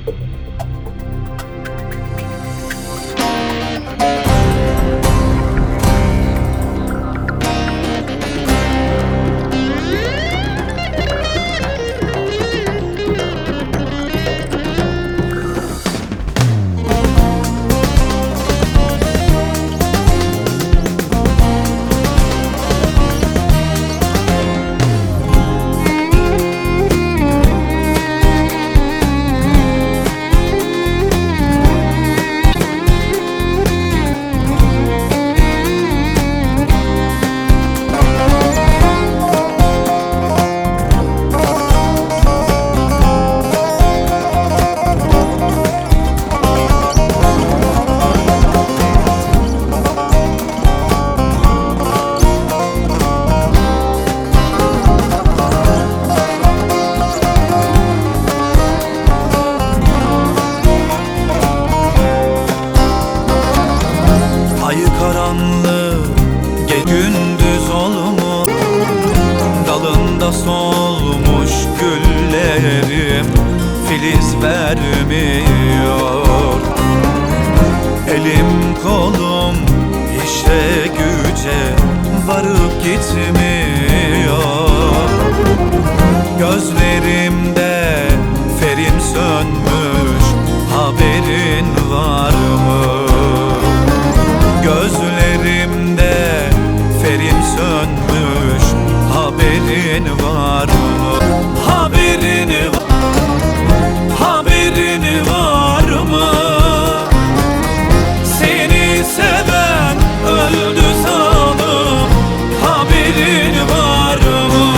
Gündüz olmuş, dalında solmuş güllerim filiz vermiyor. Elim kolum işe güce varıp gitmiyor. Gözlerimde ferim sönmüş, haberin var mı? Gözlerimde ferim sönmüş, haberin var mı? Haberin var mı? Seni seven öldü sanım, haberin var mı?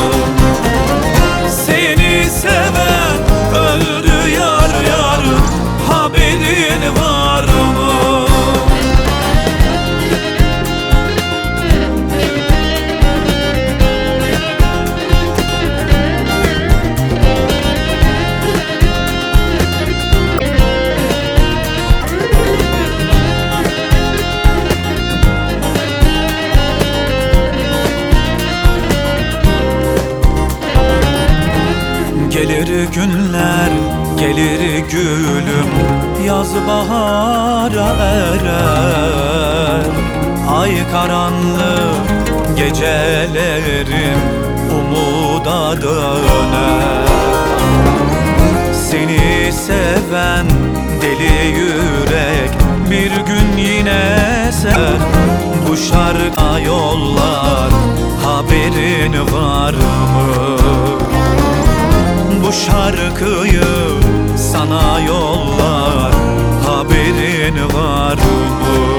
Seni seven öldü yar yar, haberin var mı? Gelir günler, gelir gülüm, yaz bahara erer. Ay karanlık gecelerim umuda döner. Seni seven deli yürek bir gün yine sever. Bu şarkıda yollar, haberin var mı? Bu şarkıyı sana yollar, haberin var mı?